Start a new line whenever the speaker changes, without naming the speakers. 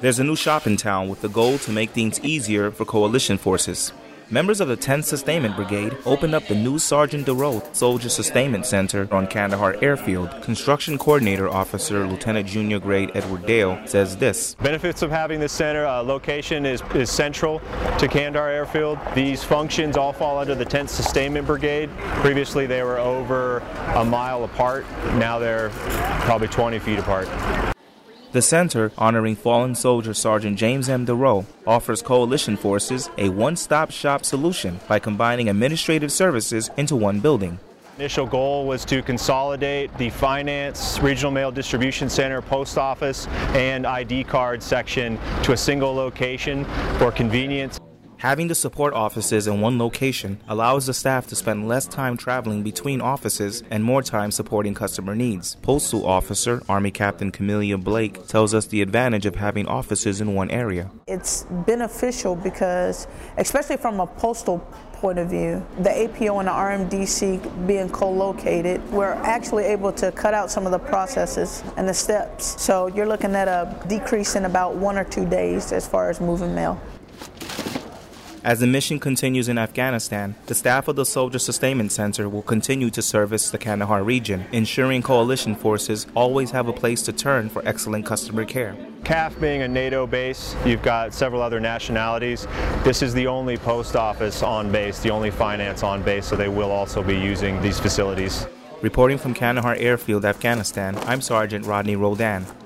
There's a new shop in town with the goal to make things easier for coalition forces. Members of the 10th Sustainment Brigade opened up the new Sergeant DeRoe Soldier Sustainment Center on Kandahar Airfield. Construction Coordinator Officer Lieutenant Junior Grade Edward Dale says this.
Benefits of having this center, location is central to Kandahar Airfield. These functions all fall under the 10th Sustainment Brigade. Previously they were over a mile apart. Now they're probably 20 feet apart.
The center, honoring fallen soldier Sergeant James M. DeRoe, offers coalition forces a one-stop shop solution by combining administrative services into one building.
Initial goal was to consolidate the finance, regional mail distribution center, post office, and ID card section to a single location for convenience.
Having the support offices in one location allows the staff to spend less time traveling between offices and more time supporting customer needs. Postal Officer Army Captain Camelia Blake tells us the advantage of having offices in one area.
It's beneficial because, especially from a postal point of view, the APO and the RMDC being co-located, we're actually able to cut out some of the processes and the steps. So you're looking at a decrease in about 1 or 2 days as far as moving mail.
As the mission continues in Afghanistan, the staff of the Soldier Sustainment Center will continue to service the Kandahar region, ensuring coalition forces always have a place to turn for excellent customer care.
CAF being a NATO base, you've got several other nationalities. This is the only post office on base, the only finance on base, so they will also be using these facilities.
Reporting from Kandahar Airfield, Afghanistan, I'm Sergeant Rodney Roldan.